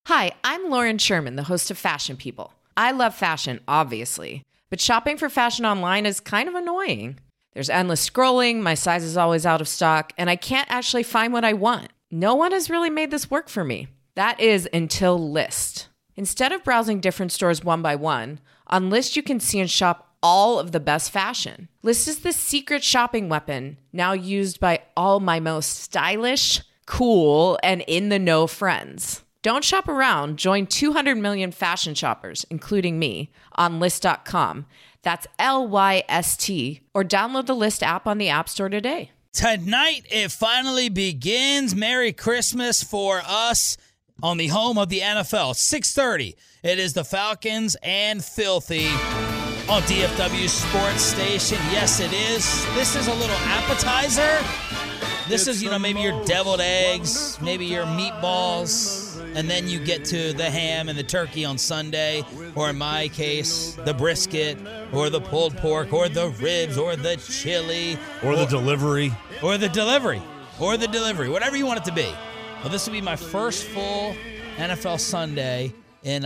Hi, I'm Lauren Sherman, the host of Fashion People. I love fashion, obviously, but shopping for fashion online is kind of annoying. There's endless scrolling, my size is always out of stock, and I can't actually find what I want. No one has really made this work for me. That is until Lyst. Instead of browsing different stores one by one, on Lyst you can see and shop all of the best fashion. Lyst is the secret shopping weapon, now used by all my most stylish, cool, and in-the-know friends. Don't shop around. Join 200 million fashion shoppers, including me, on Lyst.com. That's Lyst, or download the Lyst app on the App Store today. Tonight, it finally begins. Merry Christmas for us on the home of the NFL. 6:30. It is the Falcons and Filthy on DFW Sports Station. Yes, it is. This is a little appetizer. This is, maybe your deviled eggs, maybe your meatballs, and then you get to the ham and the turkey on Sunday, or in my case, the brisket, or the pulled pork, or the ribs, or the chili. Or the delivery. Or the delivery. Or the delivery. Whatever you want it to be. Well, this will be my first full NFL Sunday in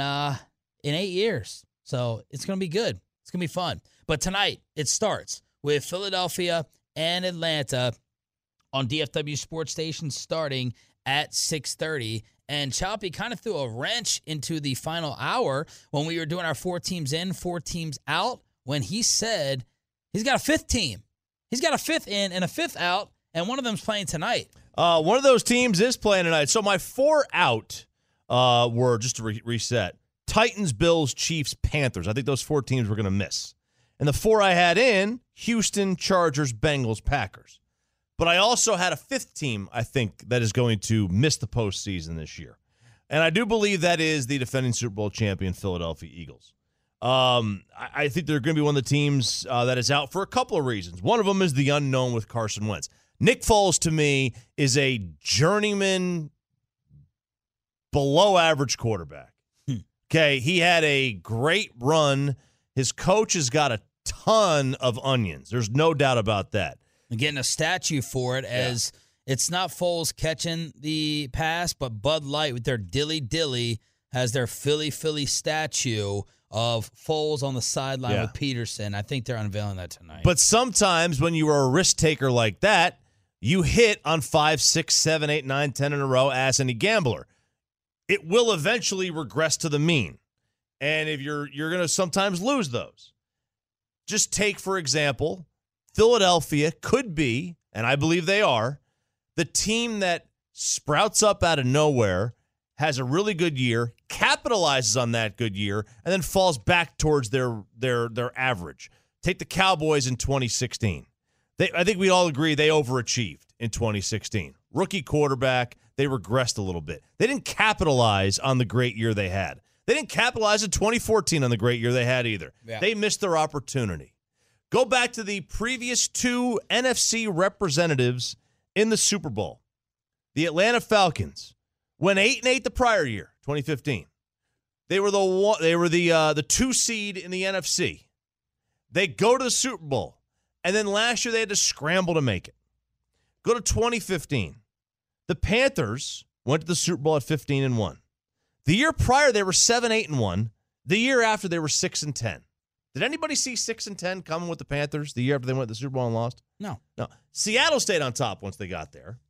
8 years. So it's going to be good. It's going to be fun. But tonight, it starts with Philadelphia and Atlanta on DFW Sports Station starting at 6:30. And Choppy kind of threw a wrench into the final hour when we were doing our 4 teams in, 4 teams out, when he said he's got a 5th team. He's got a 5th in and a 5th out, and one of them's playing tonight. One of those teams is playing tonight. So my 4 out were, just to reset, Titans, Bills, Chiefs, Panthers. I think those 4 teams were going to miss. And the 4 I had in, Houston, Chargers, Bengals, Packers. But I also had a 5th team, I think, that is going to miss the postseason this year. And I do believe that is the defending Super Bowl champion Philadelphia Eagles. I think they're going to be one of the teams that is out for a couple of reasons. One of them is the unknown with Carson Wentz. Nick Foles, to me, is a journeyman, below-average quarterback. Okay, he had a great run. His coach has got a ton of onions. There's no doubt about that. Getting a statue for it, as it's not Foles catching the pass, but Bud Light with their Dilly Dilly has their Philly statue of Foles on the sideline with Peterson. I think they're unveiling that tonight. But sometimes when you are a risk taker like that, you hit on 5, 6, 7, 8, 9, 10 in a row, ask any gambler. It will eventually regress to the mean. And if you're going to sometimes lose those. Just take, for example, Philadelphia could be, and I believe they are, the team that sprouts up out of nowhere, has a really good year, capitalizes on that good year, and then falls back towards their average. Take the Cowboys in 2016. I think we all agree they overachieved in 2016. Rookie quarterback, they regressed a little bit. They didn't capitalize on the great year they had. They didn't capitalize in 2014 on the great year they had either. Yeah. They missed their opportunity. Go back to the previous 2 NFC representatives in the Super Bowl. The Atlanta Falcons went 8-8 the prior year, 2015. They were the 2 seed in the NFC. They go to the Super Bowl, and then last year they had to scramble to make it. Go to 2015. The Panthers went to the Super Bowl at 15-1. The year prior they were 7-8-1. The year after they were 6-10. Did anybody see 6-10 coming with the Panthers the year after they went to the Super Bowl and lost? No. Seattle stayed on top once they got there.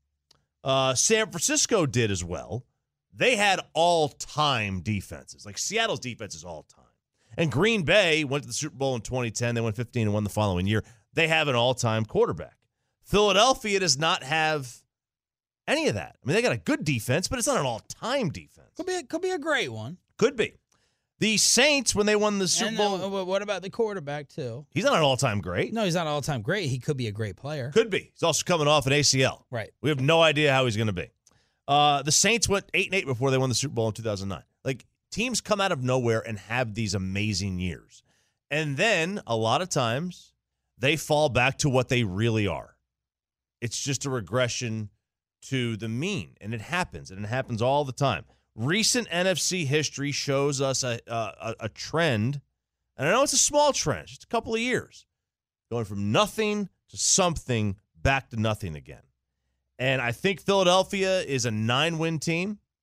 San Francisco did as well. They had all-time defenses. Like Seattle's defense is all-time. And Green Bay went to the Super Bowl in 2010. They went 15-1 the following year. They have an all-time quarterback. Philadelphia does not have any of that. I mean, they got a good defense, but it's not an all-time defense. Could be a great one. Could be. The Saints, when they won the Super Bowl. What about the quarterback, too? He's not an all-time great. No, he's not an all-time great. He could be a great player. Could be. He's also coming off an ACL. Right. We have no idea how he's going to be. The Saints went 8-8 before they won the Super Bowl in 2009. Like, teams come out of nowhere and have these amazing years. And then, a lot of times, they fall back to what they really are. It's just a regression to the mean, and it happens all the time. Recent NFC history shows us a trend, and I know it's a small trend, just a couple of years, going from nothing to something back to nothing again. And I think Philadelphia is a 9-win team.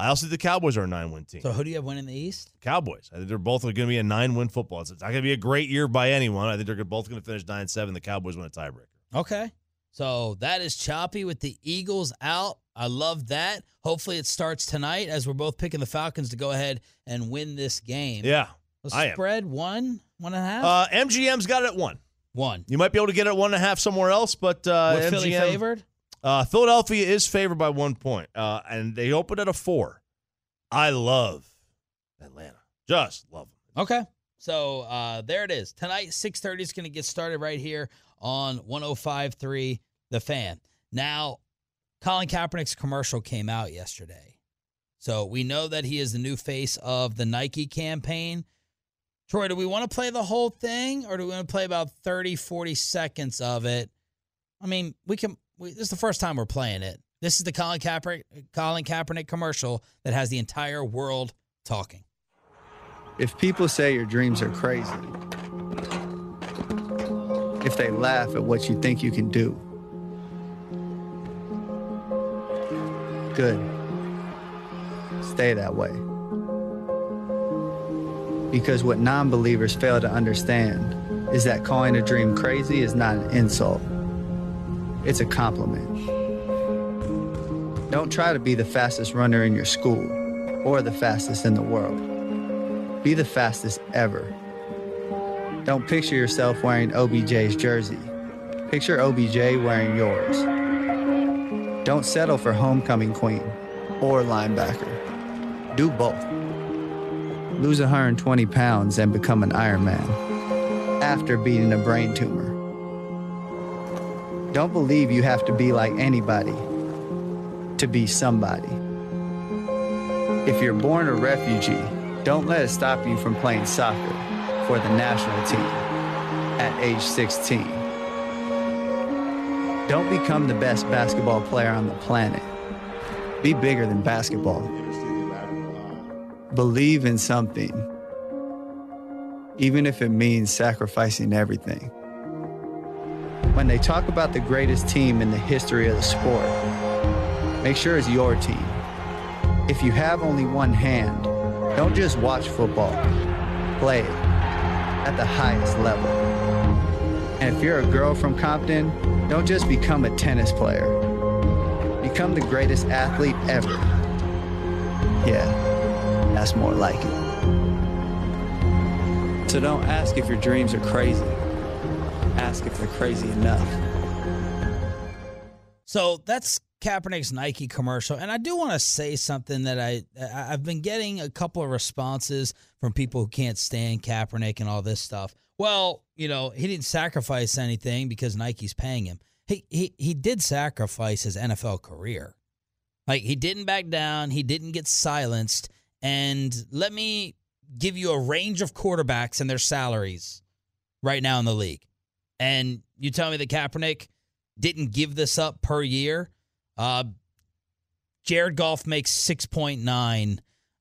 I also think the Cowboys are a 9-win team. So who do you have winning the East? Cowboys. I think they're both going to be a 9-win football. It's not going to be a great year by anyone. I think they're both going to finish 9-7. The Cowboys win a tiebreaker. Okay. So that is choppy with the Eagles out. I love that. Hopefully it starts tonight as we're both picking the Falcons to go ahead and win this game. Yeah, I am. Spread 1.5? MGM's got it at 1. 1. You might be able to get it at 1.5 somewhere else, but MGM, Philly MGM, favored? Philadelphia is favored by 1 point, and they opened at a 4. I love Atlanta. Just love them. Okay. So there it is. Tonight, 6:30 is going to get started right here on 105.3 The Fan. Now, Colin Kaepernick's commercial came out yesterday. So we know that he is the new face of the Nike campaign. Troy, do we want to play the whole thing, or do we want to play about 30, 40 seconds of it? I mean, this is the first time we're playing it. This is the Colin Kaepernick commercial that has the entire world talking. If people say your dreams are crazy, if they laugh at what you think you can do, good. Stay that way. Because what non-believers fail to understand is that calling a dream crazy is not an insult. It's a compliment. Don't try to be the fastest runner in your school or the fastest in the world. Be the fastest ever. Don't picture yourself wearing OBJ's jersey. Picture OBJ wearing yours. Don't settle for homecoming queen or linebacker. Do both. Lose 120 pounds and become an Ironman after beating a brain tumor. Don't believe you have to be like anybody to be somebody. If you're born a refugee, don't let it stop you from playing soccer for the national team at age 16. Don't become the best basketball player on the planet. Be bigger than basketball. Believe in something, even if it means sacrificing everything. When they talk about the greatest team in the history of the sport, make sure it's your team. If you have only one hand, don't just watch football, play it at the highest level. And if you're a girl from Compton, don't just become a tennis player. Become the greatest athlete ever. Yeah, that's more like it. So don't ask if your dreams are crazy. Ask if they're crazy enough. So that's Kaepernick's Nike commercial. And I do want to say something that I've been getting a couple of responses from people who can't stand Kaepernick and all this stuff. Well, he didn't sacrifice anything because Nike's paying him. He did sacrifice his NFL career. Like, he didn't back down. He didn't get silenced. And let me give you a range of quarterbacks and their salaries right now in the league. And you tell me that Kaepernick didn't give this up per year? Jared Goff makes 6.9.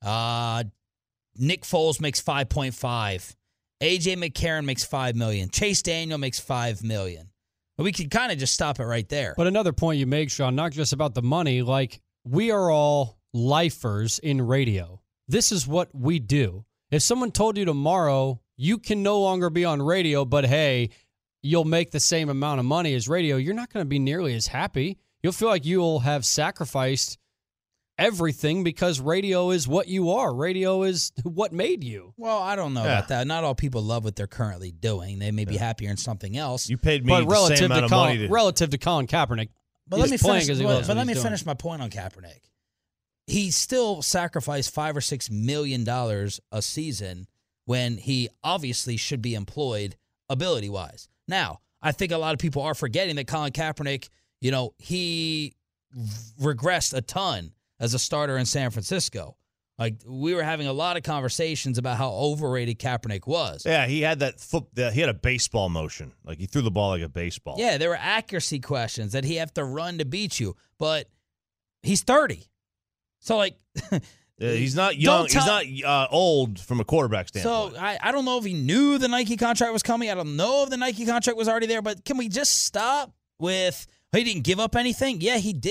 Nick Foles makes 5.5. A.J. McCarron makes $5 million. Chase Daniel makes $5 million. We could kind of just stop it right there. But another point you make, Sean, not just about the money, like, we are all lifers in radio. This is what we do. If someone told you tomorrow you can no longer be on radio, but hey, you'll make the same amount of money as radio, you're not going to be nearly as happy. You'll feel like you'll have sacrificed everything because radio is what you are. Radio is what made you. Well, I don't know about that. Not all people love what they're currently doing. They may be happier in something else. You paid me the same amount of money. Relative to Colin Kaepernick, but let me finish my point on Kaepernick. He still sacrificed $5 or $6 million a season when he obviously should be employed ability-wise. Now, I think a lot of people are forgetting that Colin Kaepernick, he regressed a ton as a starter in San Francisco. Like, we were having a lot of conversations about how overrated Kaepernick was. Yeah, he had he had a baseball motion. Like, he threw the ball like a baseball. Yeah, there were accuracy questions that he had to run to beat you. But he's 30. So, like... he's not young. He's not old from a quarterback standpoint. So, I don't know if he knew the Nike contract was coming. I don't know if the Nike contract was already there. But can we just stop with, he didn't give up anything? Yeah, he did.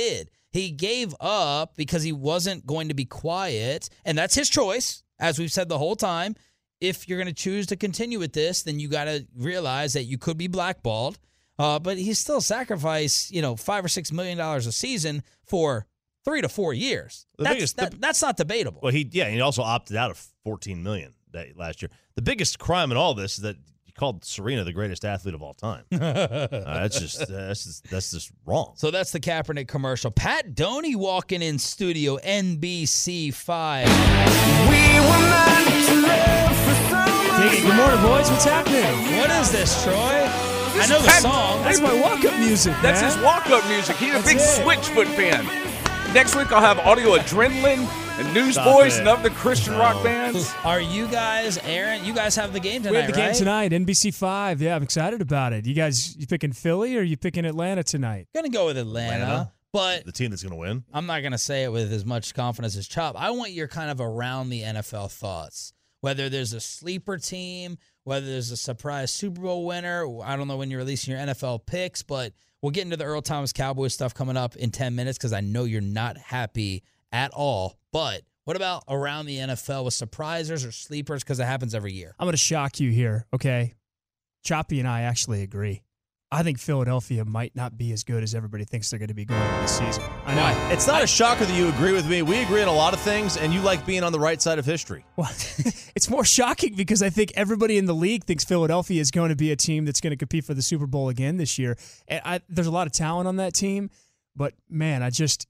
He gave up because he wasn't going to be quiet, and that's his choice, as we've said the whole time. If you're going to choose to continue with this, then you got to realize that you could be blackballed. But he still sacrificed, $5 or $6 million a season for 3 to 4 years. That's not debatable. Well, he also opted out of $14 million last year. The biggest crime in all this is that he called Serena the greatest athlete of all time. That's just wrong. So that's the Kaepernick commercial. Pat Doney walking in studio, NBC5. We were meant to live for summer. Good morning, boys. What's happening? What is this, Troy? I know the song. That's my walk-up music, That's man. his walk-up music. He's a big Switchfoot fan. Next week I'll have Audio Adrenaline and Newsboys and other Christian rock bands. Are you guys, Aaron? You guys have the game tonight, We have the game right? tonight, NBC5. Yeah, I'm excited about it. You picking Philly or are you picking Atlanta tonight? I'm going to go with Atlanta, but The team that's going to win. I'm not going to say it with as much confidence as Chop. I want your kind of around the NFL thoughts. Whether there's a sleeper team, whether there's a surprise Super Bowl winner. I don't know when you're releasing your NFL picks, but we'll get into the Earl Thomas Cowboys stuff coming up in 10 minutes because I know you're not happy at all. But what about around the NFL with surprisers or sleepers because it happens every year? I'm going to shock you here, okay? Choppy and I actually agree. I think Philadelphia might not be as good as everybody thinks they're going to be going into this season. I know. It's not a shocker that you agree with me. We agree on a lot of things, and you like being on the right side of history. Well, it's more shocking because I think everybody in the league thinks Philadelphia is going to be a team that's going to compete for the Super Bowl again this year. And there's a lot of talent on that team, but man,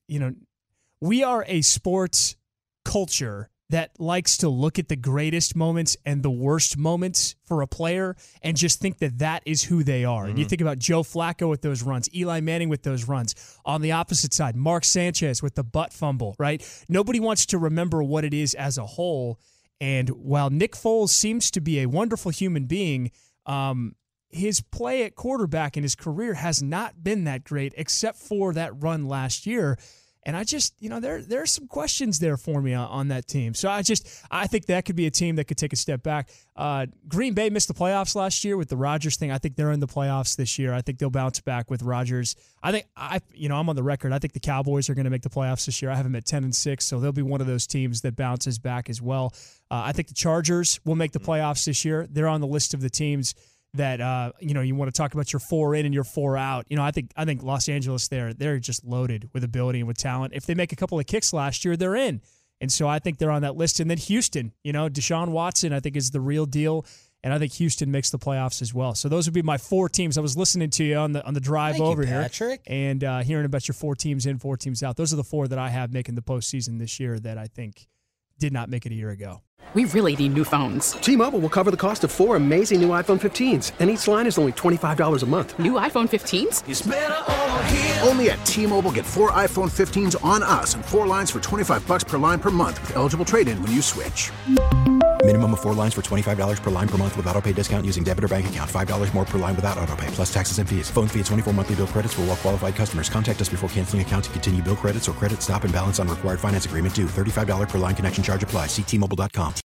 we are a sports culture that likes to look at the greatest moments and the worst moments for a player and just think that that is who they are. And you think about Joe Flacco with those runs, Eli Manning with those runs. On the opposite side, Mark Sanchez with the butt fumble, right? Nobody wants to remember what it is as a whole. And while Nick Foles seems to be a wonderful human being, his play at quarterback in his career has not been that great except for that run last year. And I just, there are some questions there for me on that team. So I think that could be a team that could take a step back. Green Bay missed the playoffs last year with the Rodgers thing. I think they're in the playoffs this year. I think they'll bounce back with Rodgers. I'm on the record. I think the Cowboys are going to make the playoffs this year. I have them at 10-6, so they'll be one of those teams that bounces back as well. I think the Chargers will make the playoffs this year. They're on the list of the teams that you want to talk about your 4 in and your 4 out. I think Los Angeles they're just loaded with ability and with talent. If they make a couple of kicks last year, they're in. And so I think they're on that list. And then Houston, Deshaun Watson I think is the real deal, and I think Houston makes the playoffs as well. So those would be my 4 teams. I was listening to you on the drive Thank over you, here, Patrick. and hearing about your 4 teams in, 4 teams out. Those are the 4 that I have making the postseason this year that I think did not make it a year ago. We really need new phones. T-Mobile will cover the cost of 4 amazing new iPhone 15s, and each line is only $25 a month. New iPhone 15s? It's better over here. Only at T-Mobile, get 4 iPhone 15s on us and 4 lines for $25 per line per month with eligible trade-in when you switch. Minimum of 4 lines for $25 per line per month with autopay discount using debit or bank account. $5 more per line without autopay, plus taxes and fees. Phone fee at 24 monthly bill credits for well-qualified customers. Contact us before canceling account to continue bill credits or credit stop and balance on required finance agreement due. $35 per line connection charge applies. See T-Mobile.com.